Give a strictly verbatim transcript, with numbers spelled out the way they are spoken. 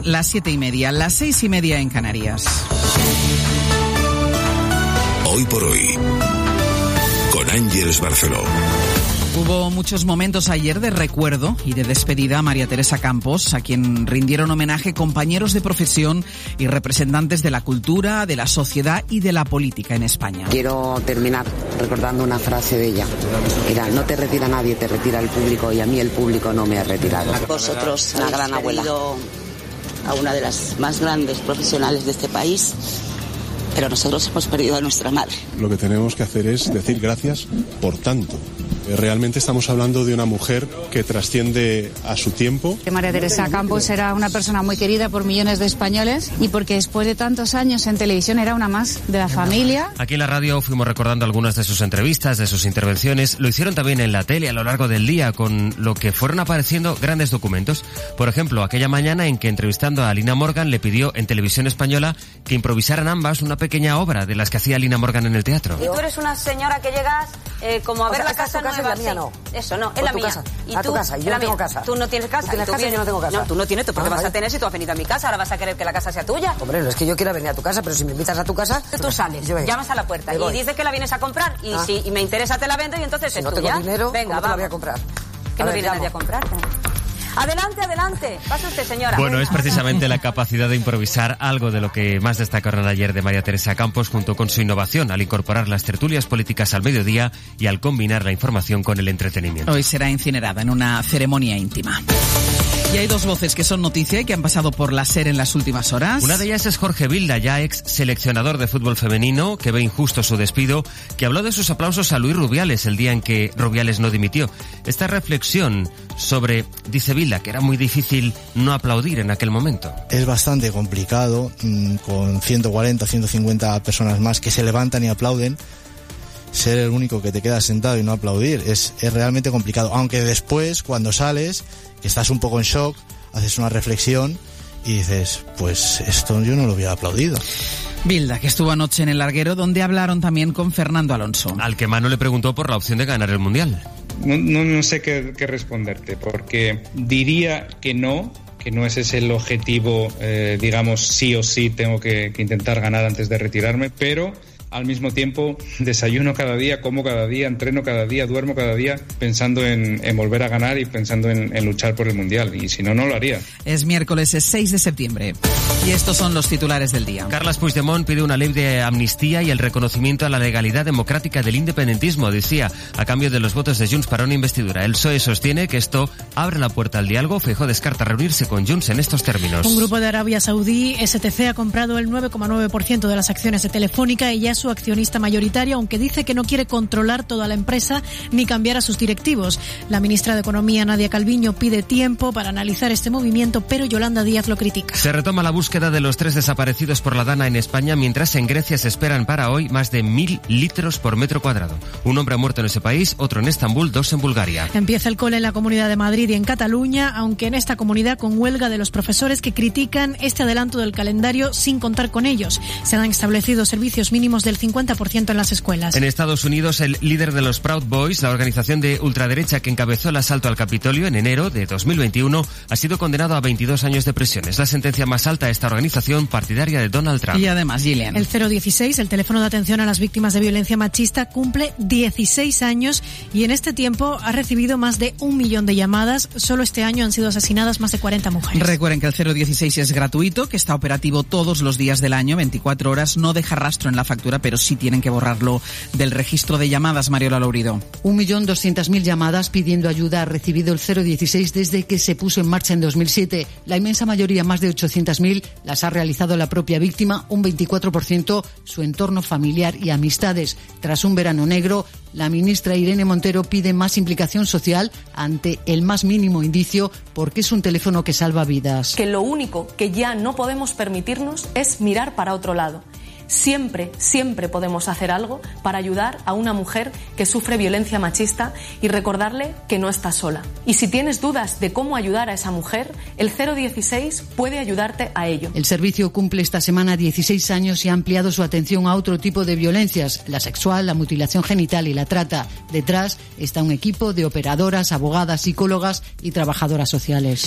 las siete y media, las seis y media en Canarias. Hoy por hoy, con Ángeles Barceló. Hubo muchos momentos ayer de recuerdo y de despedida a María Teresa Campos, a quien rindieron homenaje compañeros de profesión y representantes de la cultura, de la sociedad y de la política en España. Quiero terminar recordando una frase de ella. Era: no te retira nadie, te retira el público, y a mí el público no me ha retirado. Vosotros habéis gran abuela. A una de las más grandes profesionales de este país, pero nosotros hemos perdido a nuestra madre. Lo que tenemos que hacer es decir gracias por tanto. Realmente estamos hablando de una mujer que trasciende a su tiempo. María Teresa Campos era una persona muy querida por millones de españoles y porque después de tantos años en televisión era una más de la familia. Aquí en la radio fuimos recordando algunas de sus entrevistas, de sus intervenciones. Lo hicieron también en la tele a lo largo del día, con lo que fueron apareciendo grandes documentos. Por ejemplo, aquella mañana en que, entrevistando a Lina Morgan, le pidió en Televisión Española que improvisaran ambas una pequeña obra de las que hacía Lina Morgan en el teatro. Y tú eres una señora que llegas eh, como a ver o sea, la casa nueva. Es la mía, no. Eso no, es la mía. Casa. Y a tú, tu casa, yo no tengo casa. Tú no tienes casa. ¿Tú tienes casa? Vienes... Yo no tengo casa. No, tú no tienes, tú porque ah, vas vale. a tener si tú has venido a mi casa, ahora vas a querer que la casa sea tuya. Hombre, no es que yo quiera venir a tu casa, pero si me invitas a tu casa... Tú, tú sales, yo llamas a la puerta y dices que la vienes a comprar y ah. si y me interesa te la vendo y entonces si es no tuya. Tengo dinero, venga, ¿cómo te la voy a comprar? Que a no ver, viene llamo. nadie a comprarte. Adelante, adelante. Pase usted, señora. Bueno, es precisamente la capacidad de improvisar algo de lo que más destacaron ayer de María Teresa Campos, junto con su innovación al incorporar las tertulias políticas al mediodía y al combinar la información con el entretenimiento. Hoy será incinerada en una ceremonia íntima. Y hay dos voces que son noticia y que han pasado por la SER en las últimas horas. Una de ellas es Jorge Vilda, ya ex seleccionador de fútbol femenino, que ve injusto su despido, que habló de sus aplausos a Luis Rubiales el día en que Rubiales no dimitió. Esta reflexión sobre, dice Vilda, que era muy difícil no aplaudir en aquel momento. Es bastante complicado, con ciento cuarenta, ciento cincuenta personas más que se levantan y aplauden, ser el único que te queda sentado y no aplaudir. Es, es realmente complicado, aunque después, cuando sales, que estás un poco en shock, haces una reflexión y dices, pues esto yo no lo hubiera aplaudido. Vilda, que estuvo anoche en el Larguero, donde hablaron también con Fernando Alonso. Al que Manu le preguntó por la opción de ganar el Mundial. No, no, no sé qué, qué responderte, porque diría que no, que no ese es el objetivo, eh, digamos, sí o sí tengo que, que intentar ganar antes de retirarme, pero... al mismo tiempo desayuno cada día, como cada día, entreno cada día, duermo cada día pensando en, en volver a ganar y pensando en, en luchar por el Mundial, y si no, no lo haría. Es miércoles, es seis de septiembre y estos son los titulares del día. Carles Puigdemont pide una ley de amnistía y el reconocimiento a la legalidad democrática del independentismo, decía, a cambio de los votos de Junts para una investidura. El P S O E sostiene que esto abre la puerta al diálogo. Feijóo descarta reunirse con Junts en estos términos. Un grupo de Arabia Saudí, S T C, ha comprado el nueve coma nueve por ciento de las acciones de Telefónica y ya es su accionista mayoritaria, aunque dice que no quiere controlar toda la empresa ni cambiar a sus directivos. La ministra de Economía, Nadia Calviño, pide tiempo para analizar este movimiento, pero Yolanda Díaz lo critica. Se retoma la búsqueda de los tres desaparecidos por la DANA en España, mientras en Grecia se esperan para hoy más de mil litros por metro cuadrado. Un hombre ha muerto en ese país, otro en Estambul, dos en Bulgaria. Empieza el cole en la Comunidad de Madrid y en Cataluña, aunque en esta comunidad con huelga de los profesores que critican este adelanto del calendario sin contar con ellos. Se han establecido servicios mínimos del cincuenta por ciento en las escuelas. En Estados Unidos, el líder de los Proud Boys, la organización de ultraderecha que encabezó el asalto al Capitolio en enero de dos mil veintiuno, ha sido condenado a veintidós años de prisión. Es la sentencia más alta de esta organización partidaria de Donald Trump. Y además, Gillian. El cero dieciséis, el teléfono de atención a las víctimas de violencia machista, cumple dieciséis años y en este tiempo ha recibido más de un millón de llamadas. Solo este año han sido asesinadas más de cuarenta mujeres. Recuerden que el cero dieciséis es gratuito, que está operativo todos los días del año, veinticuatro horas, no deja rastro en la factura, pero sí tienen que borrarlo del registro de llamadas. Mariola Lourido. Un millón doscientas mil llamadas pidiendo ayuda ha recibido el cero dieciséis desde que se puso en marcha en dos mil siete. La inmensa mayoría, más de ochocientas mil, las ha realizado la propia víctima, un veinticuatro por ciento su entorno familiar y amistades. Tras un verano negro, la ministra Irene Montero pide más implicación social ante el más mínimo indicio, porque es un teléfono que salva vidas. Que lo único que ya no podemos permitirnos es mirar para otro lado. Siempre, siempre podemos hacer algo para ayudar a una mujer que sufre violencia machista y recordarle que no está sola. Y si tienes dudas de cómo ayudar a esa mujer, el cero dieciséis puede ayudarte a ello. El servicio cumple esta semana dieciséis años y ha ampliado su atención a otro tipo de violencias, la sexual, la mutilación genital y la trata. Detrás está un equipo de operadoras, abogadas, psicólogas y trabajadoras sociales.